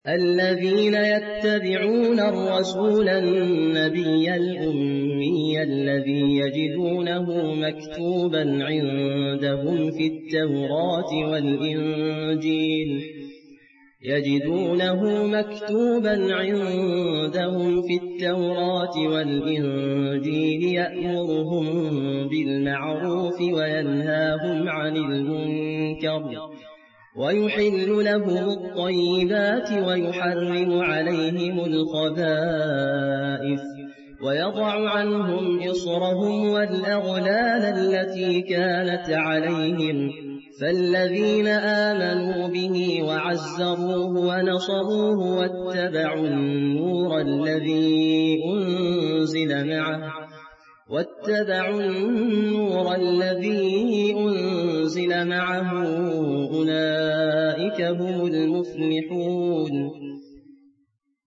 الذين يتبعون الرسول النبي الأمي الذي يجدونه مكتوبا عندهم في التوراة والإنجيل يأمرهم بالمعروف وينهاهم عن المنكر ويحل لهم الطيبات ويحرم عليهم الخبائث ويضع عنهم إصرهم والأغلال التي كانت عليهم فالذين آمنوا به وعزروه ونصروه واتبعوا النور الذي أنزل معه أولئك هم المفلحون